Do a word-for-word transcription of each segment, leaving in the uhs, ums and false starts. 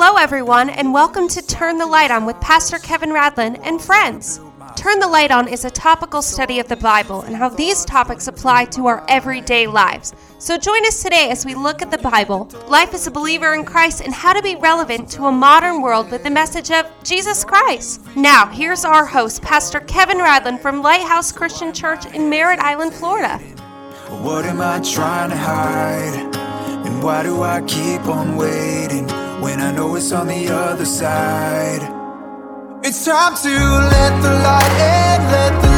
Hello, everyone, and welcome to Turn the Light On with Pastor Kevin Radlin and friends. Turn the Light On is a topical study of the Bible and how these topics apply to our everyday lives. So join us today as we look at the Bible, life as a believer in Christ, and how to be relevant to a modern world with the message of Jesus Christ. Now, here's our host, Pastor Kevin Radlin from Lighthouse Christian Church in Merritt Island, Florida. What am I trying to hide? And why do I keep on waiting when I know it's on the other side? It's time to let the light in, let the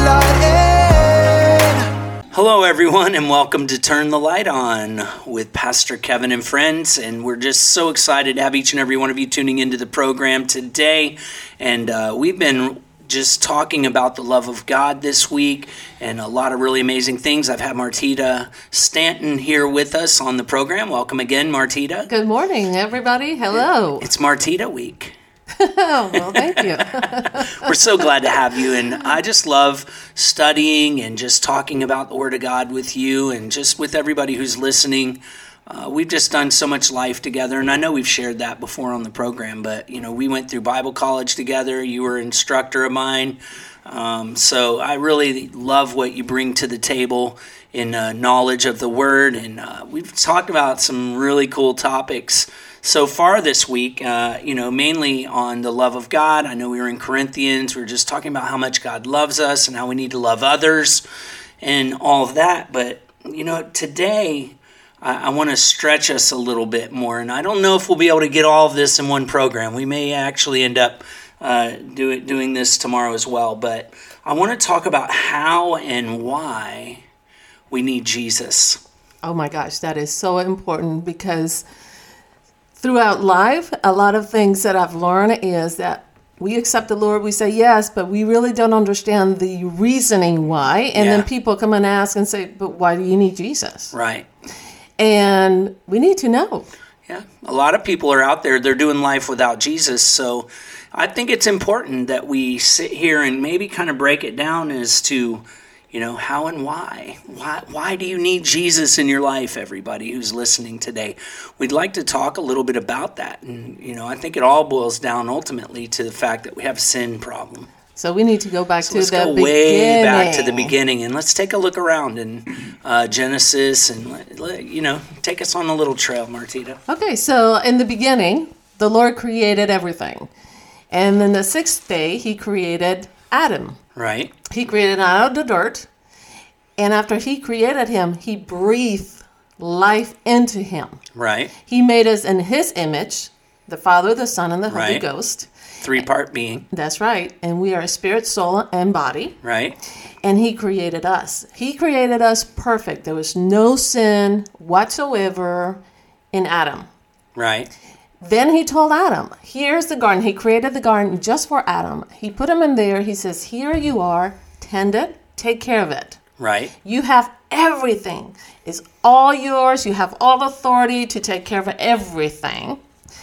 light in. Hello everyone, and welcome to Turn the Light On with Pastor Kevin and friends. And we're just so excited to have each and every one of you tuning into the program today. And uh, we've been just talking about the love of God this week and a lot of really amazing things. I've had Martita Stanton here with us on the program. Welcome again, Martita. Good morning, everybody. Hello. It's Martita week. Oh, well, thank you. We're so glad to have you, and I just love studying and just talking about the Word of God with you and just with everybody who's listening. Uh, we've just done so much life together, and I know we've shared that before on the program, but, you know, we went through Bible college together. You were an instructor of mine, um, so I really love what you bring to the table in uh, knowledge of the Word, and uh, we've talked about some really cool topics so far this week, uh, you know, mainly on the love of God. I know we were in Corinthians. We were just talking about how much God loves us and how we need to love others and all of that, but, you know, today I want to stretch us a little bit more, and I don't know if we'll be able to get all of this in one program. We may actually end up uh, do it, doing this tomorrow as well, but I want to talk about how and why we need Jesus. Oh my gosh, that is so important, because throughout life, a lot of things that I've learned is that we accept the Lord, we say yes, but we really don't understand the reasoning why, and Yeah. then people come and ask and say, but why do you need Jesus? Right. And we need to know. Yeah, a lot of people are out there, they're doing life without Jesus, so I think it's important that we sit here and maybe kind of break it down as to, you know, how and why. Why why do you need Jesus in your life, everybody who's listening today? We'd like to talk a little bit about that, and, you know, I think it all boils down ultimately to the fact that we have a sin problem. So we need to go back So to let's the go beginning. way back to the beginning, and let's take a look around in uh, Genesis, and let, let, you know, take us on a little trail, Martita. Okay, so in the beginning, the Lord created everything. And then the sixth day, he created Adam. Right. He created out of the dirt. And after he created him, he breathed life into him. Right. He made us in his image, the Father, the Son, and the Holy Right. Ghost. Three-part being. That's right. And we are spirit, soul, and body. Right. And he created us. He created us perfect. There was no sin whatsoever in Adam. Right. Then he told Adam, here's the garden. He created the garden just for Adam. He put him in there. He says, here you are. Tend it. Take care of it. Right. You have everything. It's all yours. You have all authority to take care of everything.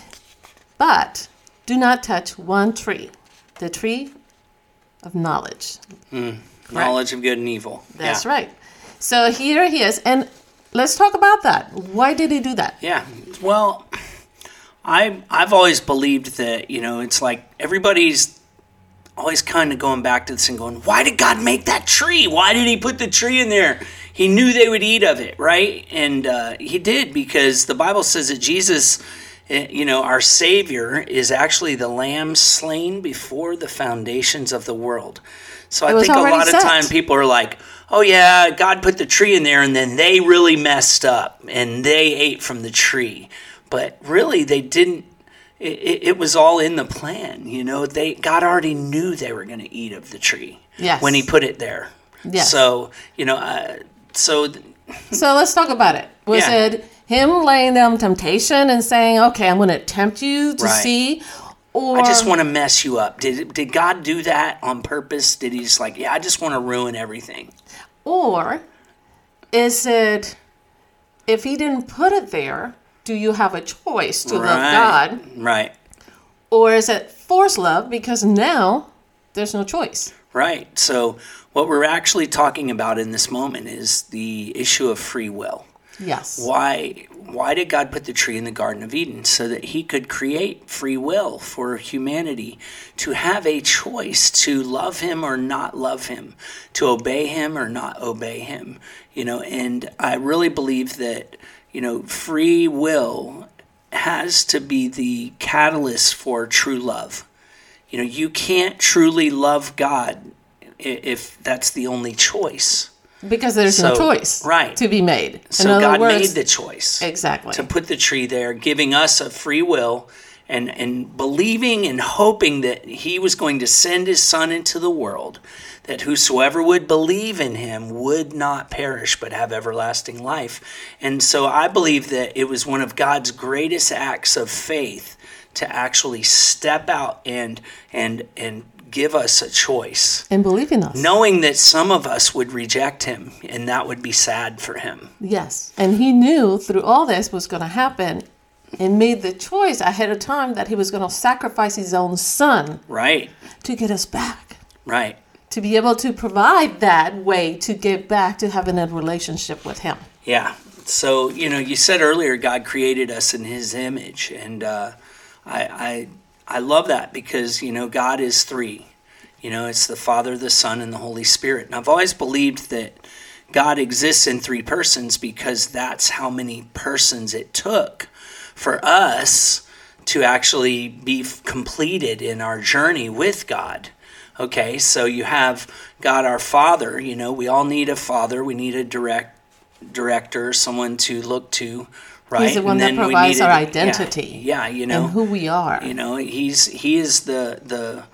But do not touch one tree, the tree of knowledge. Mm. Knowledge of good and evil. That's Yeah. right. So here he is. And let's talk about that. Why did he do that? Yeah. Well, I, I've always believed that, you know, it's like everybody's always kind of going back to this and going, why did God make that tree? Why did he put the tree in there? He knew they would eat of it, right? And uh, he did, because the Bible says that Jesus, you know, our Savior is actually the lamb slain before the foundations of the world. So I It was think a already lot set. of time people are like, oh yeah, God put the tree in there and then they really messed up and they ate from the tree. But really they didn't, it, it was all in the plan. You know, they God already knew they were going to eat of the tree Yes. when he put it there. Yes. So, you know, uh, so... So let's talk about it. Was Yeah. it him laying them temptation and saying, okay, I'm going to tempt you to Right. see? Or I just want to mess you up. Did did God do that on purpose? Did he just like, yeah, I just want to ruin everything? Or is it, if he didn't put it there, do you have a choice to love God? Right. Or is it forced love, because now there's no choice? Right. So what we're actually talking about in this moment is the issue of free will. Yes. Why why did God put the tree in the Garden of Eden? So that he could create free will for humanity to have a choice to love him or not love him, to obey him or not obey him. You know, and I really believe that, you know, free will has to be the catalyst for true love. You know, you can't truly love God if that's the only choice. Because there's So, no choice right. to be made. In So other God words, made the choice exactly. to put the tree there, giving us a free will and, and believing and hoping that he was going to send his son into the world, that whosoever would believe in him would not perish but have everlasting life. And so I believe that it was one of God's greatest acts of faith to actually step out and and and give us a choice, and believe in us. knowing that some of us would reject him, and that would be sad for him. Yes. And he knew through all this was going to happen and made the choice ahead of time that he was going to sacrifice his own son Right, to get us back, right. to be able to provide that way to get back to having a relationship with him. Yeah. So, you know, you said earlier God created us in his image, and uh, I, I I love that because, you know, God is three. You know, it's the Father, the Son, and the Holy Spirit. And I've always believed that God exists in three persons because that's how many persons it took for us to actually be f- completed in our journey with God. Okay, so you have God our Father. You know, we all need a father. We need a direct director, someone to look to. Right? He's the one And that then we provides our needed- identity. Yeah, yeah, you know, And who we are. you know, he's he is the the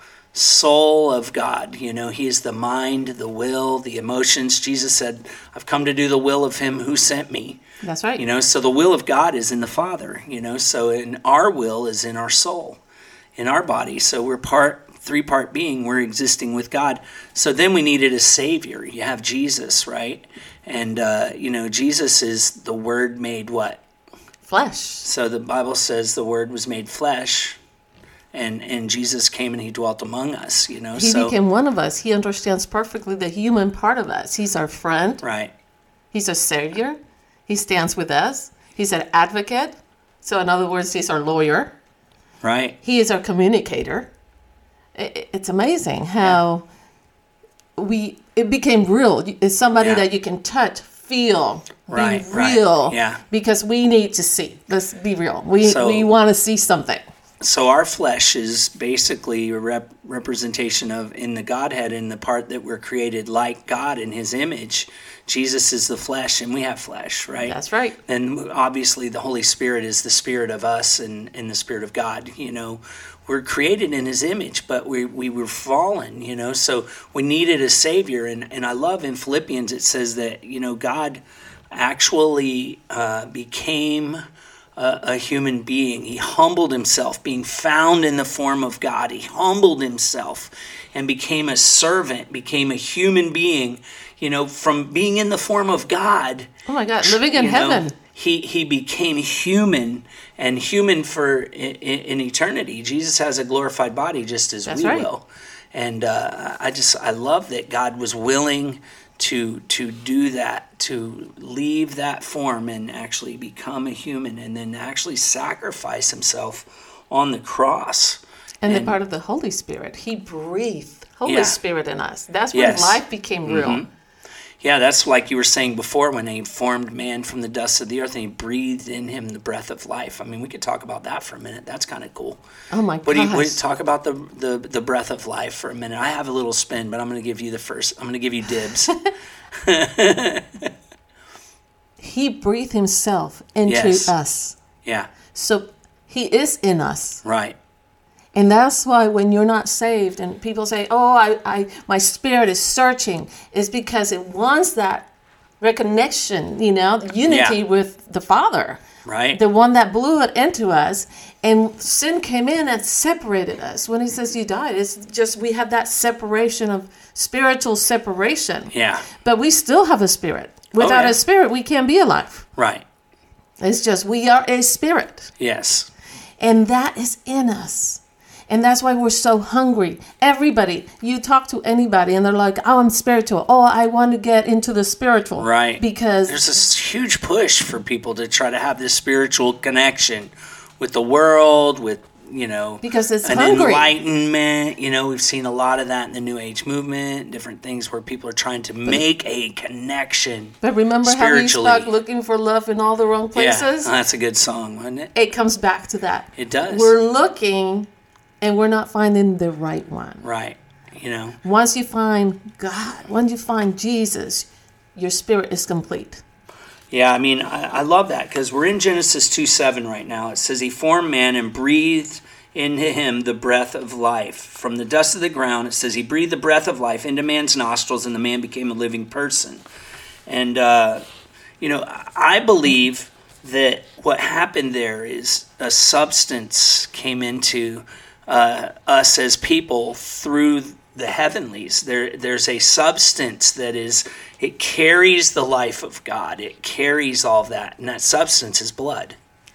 soul of God. You know, he is the mind, the will, the emotions. Jesus said, "I've come to do the will of him who sent me." That's right. You know, so the will of God is in the Father. You know, so in our will is in our soul, in our body. So we're part three part being. We're existing with God. So then we needed a Savior. You have Jesus, right? And uh, you know, Jesus is the Word made what? Flesh. So the Bible says the Word was made flesh, and and Jesus came and he dwelt among us, you know. He so became one of us. He understands perfectly the human part of us. He's our friend. right, He's our savior. He stands with us. He's an advocate. So in other words, he's our lawyer. right, He is our communicator. I- I- It's amazing how we it became real. It's somebody Yeah. that you can touch, feel, Right, be right. real. Yeah. Because we need to see. Let's be real. We So- we want to see something. So our flesh is basically a rep- representation of in the Godhead, in the part that we're created like God in his image. Jesus is the flesh and we have flesh, right? That's right. And obviously the Holy Spirit is the spirit of us and, and the spirit of God. You know, we're created in his image, but we, we were fallen, you know, so we needed a savior. And, and I love in Philippians, it says that, you know, God actually uh, became a, a human being. He humbled himself, being found in the form of God. He humbled himself and became a servant, became a human being, you know, from being in the form of God. Oh my God, living in you know, heaven. He, he became human and human for in, in eternity. Jesus has a glorified body just as That's we right. will. And uh, I just, I love that God was willing to to do that, to leave that form and actually become a human and then actually sacrifice himself on the cross. And, the part of the Holy Spirit. He breathed Holy Yeah. Spirit in us. That's when Yes. life became real. Mm-hmm. Yeah, that's like you were saying before when he formed man from the dust of the earth and he breathed in him the breath of life. I mean, we could talk about that for a minute. That's kind of cool. Oh my What do you, what, gosh. talk about the, the, the breath of life for a minute. I have a little spin, but I'm going to give you the first. I'm going to give you dibs. He breathed himself into Yes. us. Yeah, So he is in us. right. And that's why when you're not saved and people say, oh, I, I my spirit is searching, is because it wants that reconnection, you know, unity Yeah. with the Father. Right. The one that blew it into us. And sin came in and separated us. When he says you died, it's just we have that separation of spiritual separation. Yeah, But we still have a spirit. Without yeah. a spirit, we can't be alive. right. It's just we are a spirit. Yes. And that is in us. And that's why we're so hungry. Everybody, you talk to anybody and they're like, oh, I'm spiritual. Oh, I want to get into the spiritual. Right. Because there's this huge push for people to try to have this spiritual connection with the world, with, you know, because it's an hungry. enlightenment. You know, we've seen a lot of that in the New Age movement, different things where people are trying to make a connection. But remember how we stuck looking for love in all the wrong places? Yeah, that's a good song, wasn't it? It comes back to that. It does. We're looking and we're not finding the right one. Right. You know. Once you find God, once you find Jesus, your spirit is complete. Yeah, I mean, I, I love that because we're in Genesis two seven right now. It says, he formed man and breathed into him the breath of life. From the dust of the ground, it says he breathed the breath of life into man's nostrils and the man became a living person. And, uh, you know, I believe that what happened there is a substance came into uh, us as people through the heavenlies. There, there's a substance that is, it carries the life of God. It carries all of that, and that substance is blood.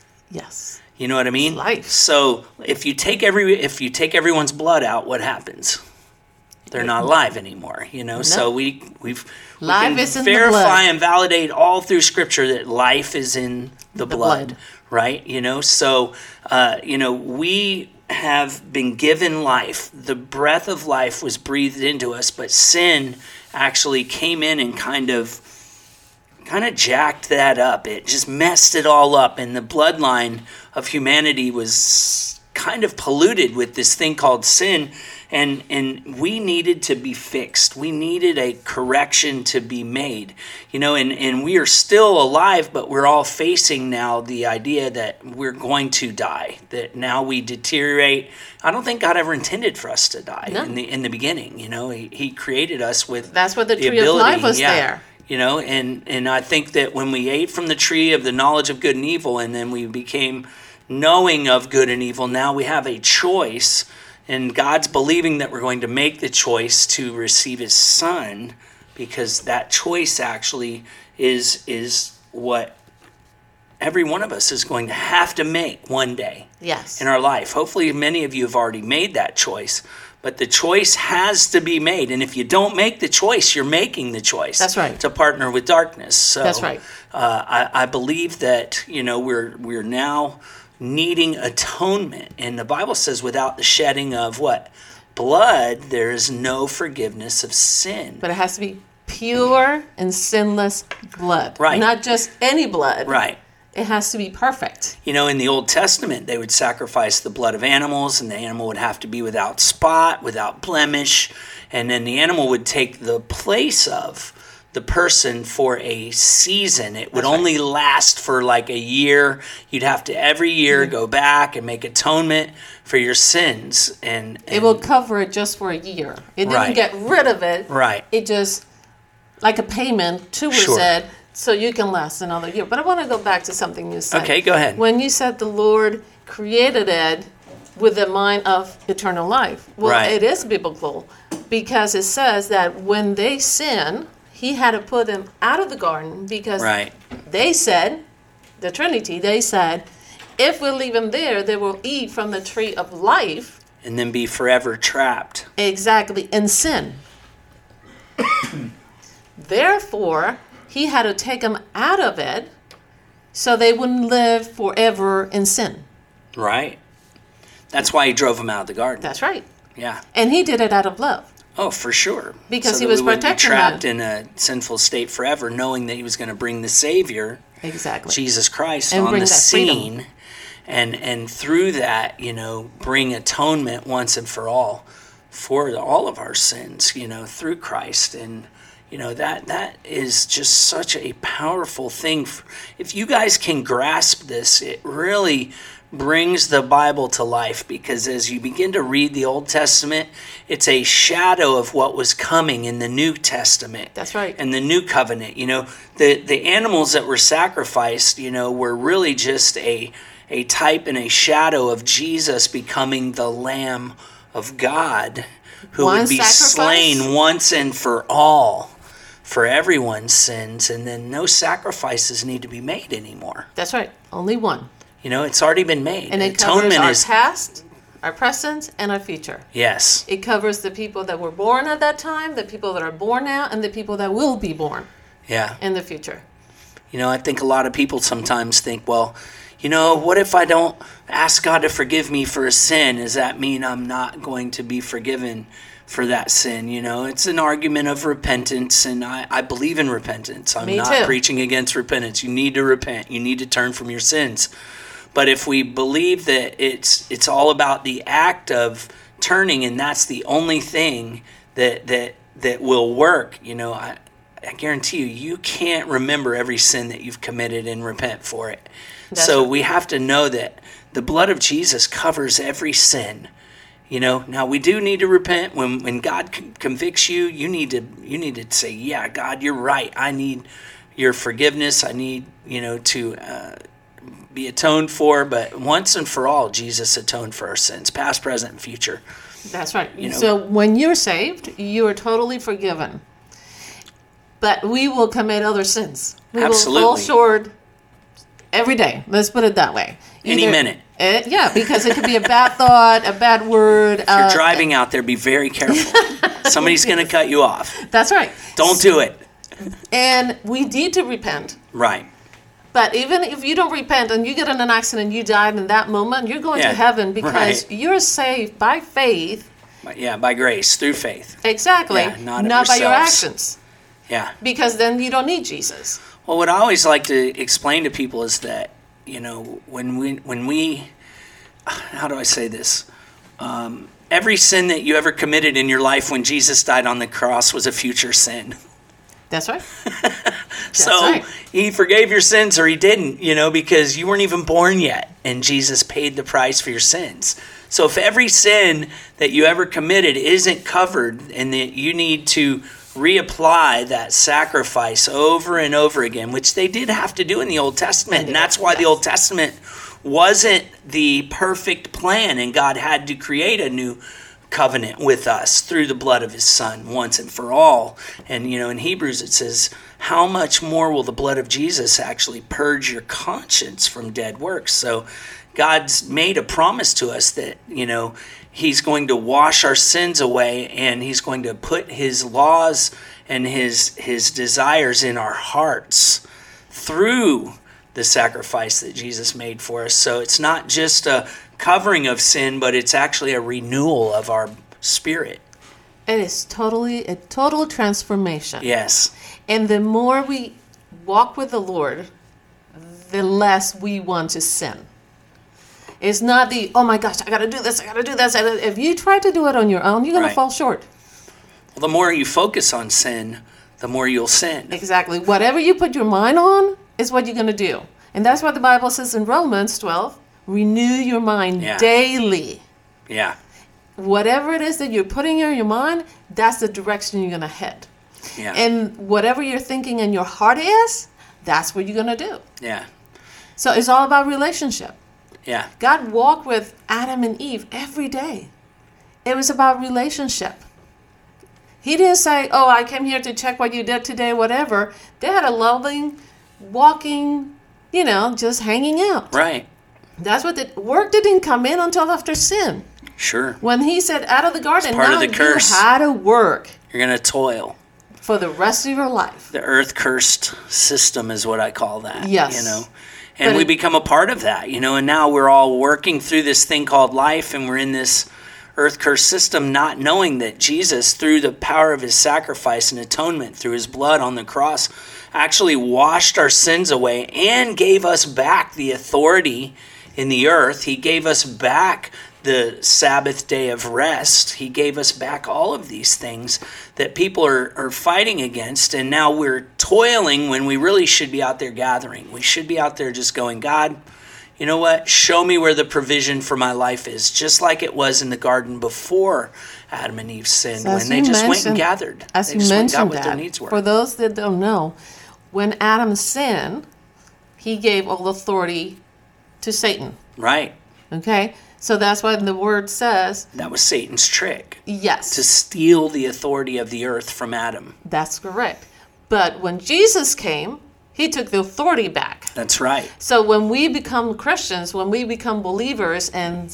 Yes. You know what I mean? It's life. So if you take every, if you take everyone's blood out, what happens? They're not alive anymore. You know. No. So we we've we life can is in verify the blood. And validate all through Scripture that life is in the, the blood, blood, right? You know. So uh, you know we have been given life. The breath of life was breathed into us, but sin actually came in and kind of kind of jacked that up. It just messed it all up, and the bloodline of humanity was kind of polluted with this thing called sin, and and we needed to be fixed. We needed a correction to be made, you know, and, and we are still alive, but we're all facing now the idea that we're going to die, that now we deteriorate. I don't think God ever intended for us to die no. in the in the beginning, you know. He, he created us with That's what the, the tree ability, of life was yeah. there. You know, and, and I think that when we ate from the tree of the knowledge of good and evil, and then we became knowing of good and evil, now we have a choice, and God's believing that we're going to make the choice to receive his son, because that choice actually is is what every one of us is going to have to make one day yes. in our life. Hopefully many of you have already made that choice. But the choice has to be made. And if you don't make the choice, you're making the choice. That's right. To partner with darkness. So, That's right. Uh, I, I believe that, you know, we're we're now needing atonement. And the Bible says without the shedding of what? Blood, there is no forgiveness of sin. But it has to be pure and sinless blood. Right. Not just any blood. Right. It has to be perfect. You know, in the Old Testament, they would sacrifice the blood of animals, and the animal would have to be without spot, without blemish, and then the animal would take the place of the person for a season. It would That's right. only last for like a year. You'd have to every year mm-hmm. go back and make atonement for your sins. And, and it will cover it just for a year. It didn't right. get rid of it. Right. It just, like a payment to sure. said, so you can last another year. But I want to go back to something you said. Okay, go ahead. When you said the Lord created it with the mind of eternal life. Well, right. it is biblical because it says that when they sin, he had to put them out of the garden because right. they said, the Trinity, they said, if we leave them there, they will eat from the tree of life. And then be forever trapped. Exactly, in sin. Therefore, he had to take them out of it so they wouldn't live forever in sin. Right. That's why he drove them out of the garden. That's right. Yeah. And he did it out of love. Oh, for sure. Because so he that was we wouldn't protecting be trapped them. in a sinful state forever, knowing that he was going to bring the Savior, exactly, Jesus Christ, and on bring the that scene, freedom. and and through that, you know, bring atonement once and for all for all of our sins, you know, through Christ. And you know, that that is just such a powerful thing. If you guys can grasp this, it really brings the Bible to life, because as you begin to read the Old Testament, it's a shadow of what was coming in the New Testament. That's right. And the New Covenant. You know, the the animals that were sacrificed, you know, were really just a a type and a shadow of Jesus becoming the Lamb of God, who One would be sacrifice? slain once and for all for everyone's sins, and then no sacrifices need to be made anymore. That's right. Only one. You know, it's already been made. And it Atonement covers our is past, our present, and our future. Yes. It covers the people that were born at that time, the people that are born now, and the people that will be born Yeah. in the future. You know, I think a lot of people sometimes think, well, you know, what if I don't ask God to forgive me for a sin? Does that mean I'm not going to be forgiven for that sin? You know, it's an argument of repentance, and I, I believe in repentance. I'm Me not too. preaching against repentance. You need to repent. You need to turn from your sins. But if we believe that it's it's all about the act of turning, and that's the only thing that that that will work, you know, I, I guarantee you, you can't remember every sin that you've committed and repent for it. That's so right. we have to know that the blood of Jesus covers every sin. You know, now we do need to repent. When when God con- convicts you, you need to you need to say, yeah, God, you're right. I need your forgiveness. I need, you know, to uh, be atoned for. But once and for all, Jesus atoned for our sins, past, present, and future. That's right. You know- So when you're saved, you are totally forgiven. But we will commit other sins. We will fall Absolutely. short every day. Let's put it that way. Any minute. Uh, yeah, because it could be a bad thought, a bad word. If you're uh, driving out there, be very careful. Somebody's going to cut you off. That's right. Don't do it. And we need to repent. Right. But even if you don't repent and you get in an accident and you died in that moment, you're going Yeah, to heaven because right. you're saved by faith. But yeah, by grace, through faith. Exactly. Yeah, not of by your yourselves. actions. Yeah. Because then you don't need Jesus. Well, what I always like to explain to people is that, you know, when we, when we, how do I say this? Um, every sin that you ever committed in your life when Jesus died on the cross was a future sin. That's right. So right. he forgave your sins, or he didn't, you know, because you weren't even born yet, and Jesus paid the price for your sins. So if every sin that you ever committed isn't covered, and that you need to reapply that sacrifice over and over again, which they did have to do in the Old Testament, and that's why the Old Testament wasn't the perfect plan, and God had to create a new covenant with us through the blood of his son once and for all. And you know, in Hebrews it says, how much more will the blood of Jesus actually purge your conscience from dead works? So God's made a promise to us that, you know, he's going to wash our sins away, and he's going to put his laws and his his desires in our hearts through the sacrifice that Jesus made for us. So it's not just a covering of sin, but it's actually a renewal of our spirit. It is totally a total transformation. Yes. And the more we walk with the Lord, the less we want to sin. It's not the, oh my gosh, I got to do this, I got to do this. And if you try to do it on your own, you're going Right. to fall short. Well, the more you focus on sin, the more you'll sin. Exactly. Whatever you put your mind on is what you're going to do. And that's what the Bible says in Romans twelve. Renew your mind Yeah. daily. Yeah. Whatever it is that you're putting in your mind, that's the direction you're going to head. Yeah. And whatever you're thinking in your heart is, that's what you're going to do. yeah. So it's all about relationship. Yeah. God walked with Adam and Eve every day. It was about relationship. He didn't say, oh, I came here to check what you did today, whatever. They had a loving, walking, you know, just hanging out. Right. That's what the work didn't come in until after sin. Sure. When he said out of the garden, part now of the curse. you had to work You're going to toil. for the rest of your life. The earth cursed system is what I call that. Yes. You know, and But we it- become a part of that, you know, and now we're all working through this thing called life, and we're in this earth cursed system, not knowing that Jesus, through the power of his sacrifice and atonement, through his blood on the cross, actually washed our sins away and gave us back the authority in the earth. He gave us back the Sabbath day of rest. He gave us back all of these things that people are, are fighting against. And now we're toiling when we really should be out there gathering. We should be out there just going, God, you know what? Show me where the provision for my life is. Just like it was in the garden before Adam and Eve sinned, So as when they you just went and mentioned- gathered. As they you just went and got mentioned what their that, needs were. for those that don't know, when Adam sinned, he gave all authority to Satan. Right. Okay? So that's why the word says, That was Satan's trick, yes, to steal the authority of the earth from Adam. that's correct. But when Jesus came, he took the authority back. That's right. So when we become Christians, when we become believers and s-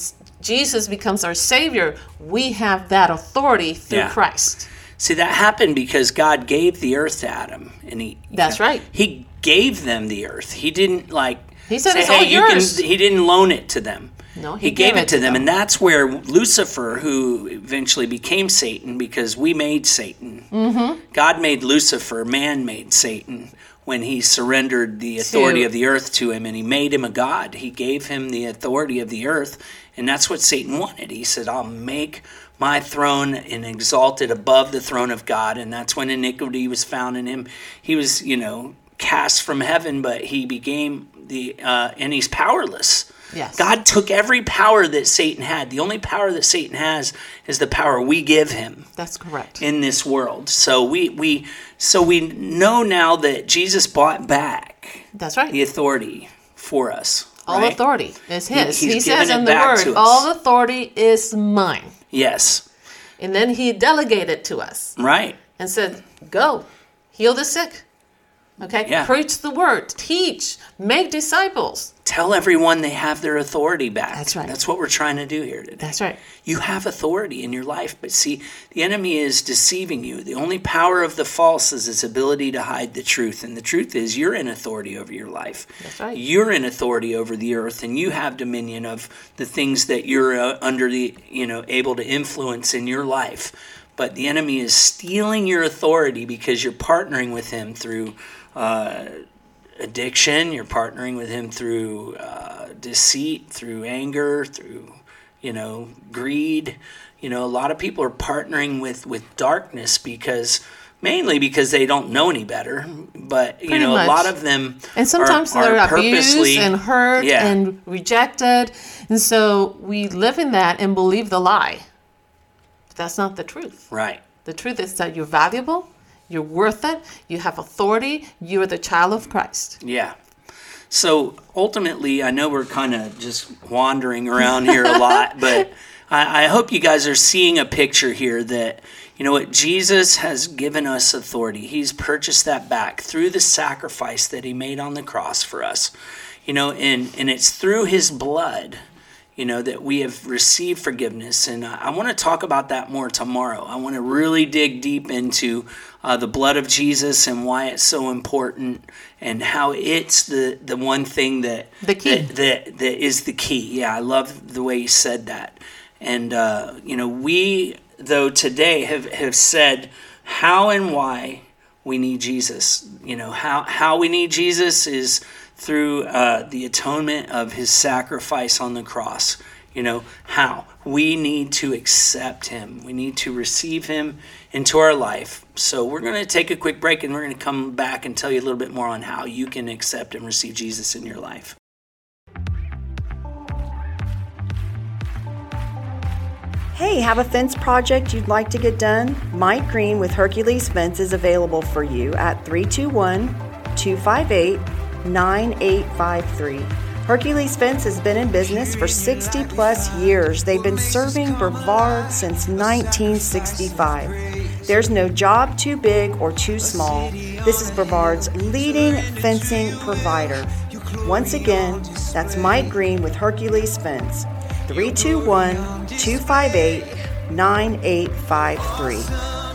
Jesus becomes our Savior, we have that authority through Yeah. Christ. See, that happened because God gave the earth to Adam, and he That's you know, right. He gave them the earth. He didn't like He said say, it's hey, all you yours. Can, he didn't loan it to them. No, he, gave, it to them, and that's where Lucifer, who eventually became Satan, because we made Satan. Mm-hmm. God made Lucifer, man made Satan when he surrendered the authority To- of the earth to him, and he made him a god. He gave him the authority of the earth, and that's what Satan wanted. He said, I'll make my throne and exalt it above the throne of God, and that's when iniquity was found in him. He was, you know, cast from heaven, but he became the, uh, and he's powerless. Yes. God took every power that Satan had. The only power that Satan has is the power we give him That's correct. in this world. So we we so we know now that Jesus bought back That's right. the authority for us. All right? authority is his. He- He, he's says given it in the back word, to us. all authority is mine. Yes. And then he delegated to us Right. and said, go, heal the sick. Okay? Yeah. Preach the word, teach, make disciples. Tell everyone they have their authority back. That's right. That's what we're trying to do here today. That's right. You have authority in your life, but see, the enemy is deceiving you. The only power of the false is its ability to hide the truth. And the truth is you're in authority over your life. That's right. You're in authority over the earth, and you have dominion of the things that you're uh, under the, you know, able to influence in your life. But the enemy is stealing your authority because you're partnering with him through uh, addiction. You're partnering with him through uh, deceit, through anger, through, you know, greed. You know, a lot of people are partnering with, with darkness because, mainly because they don't know any better. But, you Pretty know, much. a lot of them And sometimes are, they're are abused purposely and hurt Yeah. and rejected. And so we live in that and believe the lie. But that's not the truth. Right. The truth is that you're valuable, you're worth it, you have authority, you're the child of Christ. Yeah. So ultimately, I know we're kind of just wandering around here a lot, but I, I hope you guys are seeing a picture here that, you know what, Jesus has given us authority. He's purchased that back through the sacrifice that he made on the cross for us. You know, and, and it's through his blood, you know, that we have received forgiveness. And I, I want to talk about that more tomorrow. I want to really dig deep into uh, the blood of Jesus and why it's so important and how it's the, the one thing that, The key. that, that, that is the key. Yeah, I love the way you said that. And, uh, you know, we, though, today have, have said how and why we need Jesus. You know, how, how we need Jesus is through uh, the atonement of his sacrifice on the cross. You know, how? We need to accept him. We need to receive him into our life. So we're going to take a quick break and we're going to come back and tell you a little bit more on how you can accept and receive Jesus in your life. Hey, have a fence project you'd like to get done? Mike Green with Hercules Fence is available for you at three two one, two five eight, nine eight five three. Hercules Fence has been in business for sixty plus years. They've been serving Brevard since nineteen sixty-five. There's no job too big or too small. This is Brevard's leading fencing provider. Once again, that's Mike Green with Hercules Fence. three two one, two five eight, nine eight five three.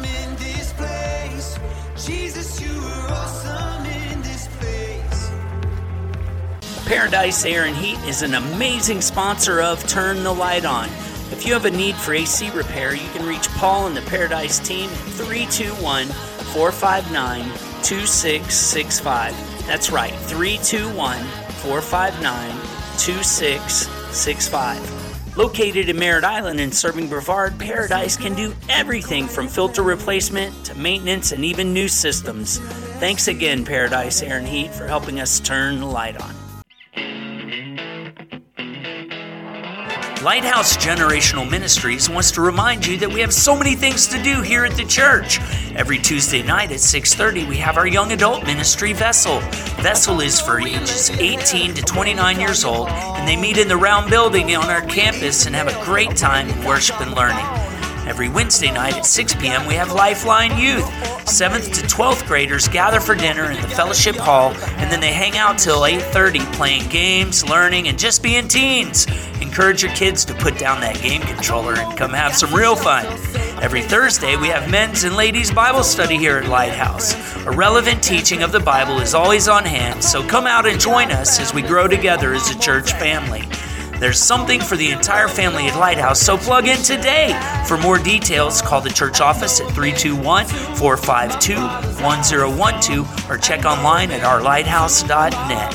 Paradise Air and Heat is an amazing sponsor of Turn the Light On. If you have a need for A C repair, you can reach Paul and the Paradise team at three two one, four five nine, two six six five. That's right, three two one, four five nine, two six six five. Located in Merritt Island and serving Brevard, Paradise can do everything from filter replacement to maintenance and even new systems. Thanks again, Paradise Air and Heat, for helping us turn the light on. Lighthouse Generational Ministries wants to remind you that we have so many things to do here at the church. Every Tuesday night at six thirty, we have our young adult ministry, Vessel. Vessel is for ages eighteen to twenty-nine years old, and they meet in the round building on our campus and have a great time in worship and learning. Every Wednesday night at six p.m. we have Lifeline Youth. seventh to twelfth graders gather for dinner in the Fellowship Hall, and then they hang out till eight thirty playing games, learning, and just being teens. Encourage your kids to put down that game controller and come have some real fun. Every Thursday, we have men's and ladies' Bible study here at Lighthouse. A relevant teaching of the Bible is always on hand, so come out and join us as we grow together as a church family. There's something for the entire family at Lighthouse, so plug in today. For more details, call the church office at three two one, four five two, one zero one two or check online at our lighthouse dot net.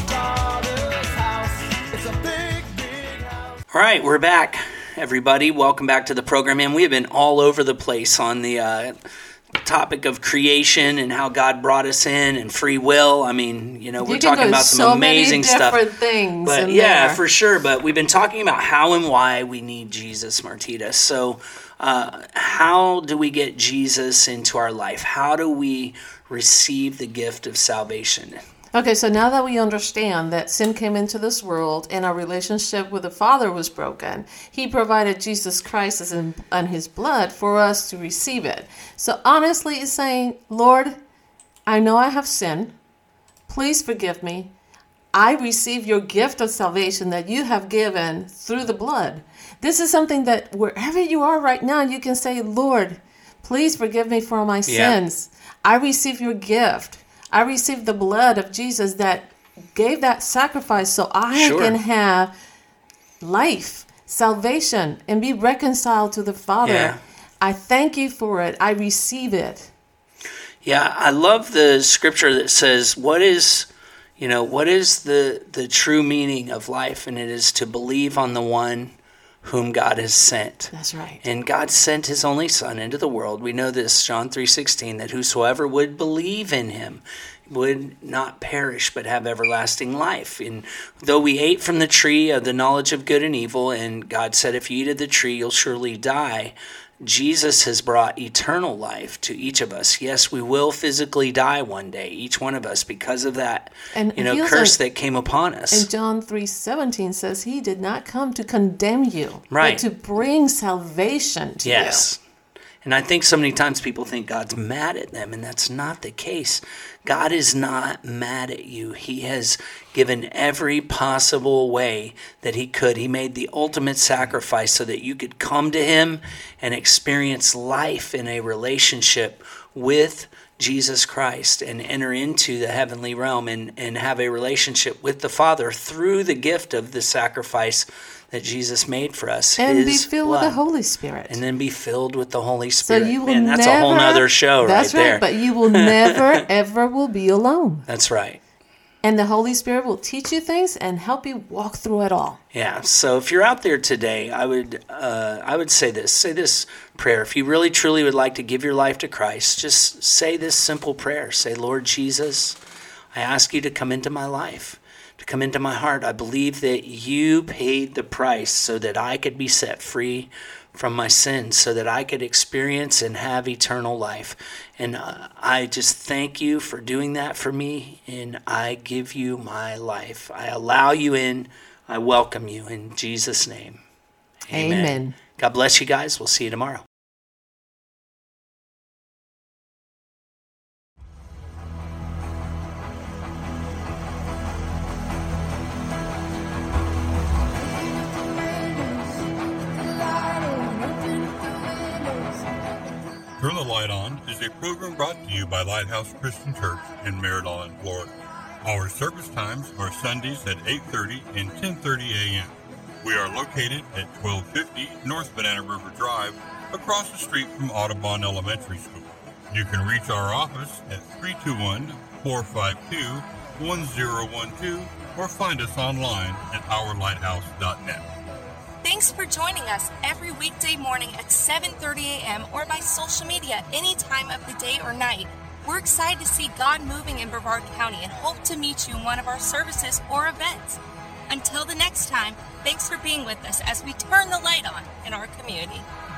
All right, we're back, everybody. Welcome back to the program. And we have been all over the place on the uh, topic of creation and how God brought us in and free will. I mean, you know, we're you can talking go about some so amazing many stuff. different things. But in yeah, there. for sure. But we've been talking about how and why we need Jesus, Martita. So uh, how do we get Jesus into our life? How do we receive the gift of salvation? Okay, so now that we understand that sin came into this world and our relationship with the Father was broken, He provided Jesus Christ as in, and His blood for us to receive it. So honestly, it's saying, Lord, I know I have sinned. Please forgive me. I receive your gift of salvation that you have given through the blood. This is something that wherever you are right now, you can say, Lord, please forgive me for my Yeah. sins. I receive your gift. I received the blood of Jesus that gave that sacrifice so I Sure. can have life, salvation, and be reconciled to the Father. Yeah. I thank you for it. I receive it. Yeah, I love the scripture that says, what is, you know, what is the, the true meaning of life? And it is to believe on the one whom God has sent. That's right. And God sent his only Son into the world. We know this, John three sixteen, that whosoever would believe in him would not perish but have everlasting life. And though we ate from the tree of the knowledge of good and evil, and God said, if you eat of the tree, you'll surely die, Jesus has brought eternal life to each of us. Yes, we will physically die one day, each one of us, because of that And you know, he also- curse that came upon us. And John three seventeen says he did not come to condemn you, Right. but to bring salvation to Yes. And I think so many times people think God's mad at them, and that's not the case. God is not mad at you. He has given every possible way that he could. He made the ultimate sacrifice so that you could come to him and experience life in a relationship with Jesus Christ and enter into the heavenly realm and, and have a relationship with the Father through the gift of the sacrifice that Jesus made for us. you. And be his filled blood. with the Holy Spirit. And then be filled with the Holy so Spirit. you will Man, that's never, a whole nother show that's right there. right, but you will never, ever will be alone. That's right. And the Holy Spirit will teach you things and help you walk through it all. Yeah. So if you're out there today, I would uh, I would say this. Say this prayer. If you really truly would like to give your life to Christ, just say this simple prayer. Say, Lord Jesus, I ask you to come into my life, to come into my heart. I believe that you paid the price so that I could be set free from my sins, so that I could experience and have eternal life. And uh, I just thank you for doing that for me, and I give you my life. I allow you in. I welcome you in Jesus' name. Amen. Amen. God bless you guys. We'll see you tomorrow. Turn the Light On is a program brought to you by Lighthouse Christian Church in Merritt, Florida. Our service times are Sundays at eight thirty and ten thirty a.m. We are located at twelve fifty North Banana River Drive, across the street from Audubon Elementary School. You can reach our office at three two one, four five two, one zero one two or find us online at our lighthouse dot net. Thanks for joining us every weekday morning at seven thirty a.m. or by social media any time of the day or night. We're excited to see God moving in Brevard County and hope to meet you in one of our services or events. Until the next time, thanks for being with us as we turn the light on in our community.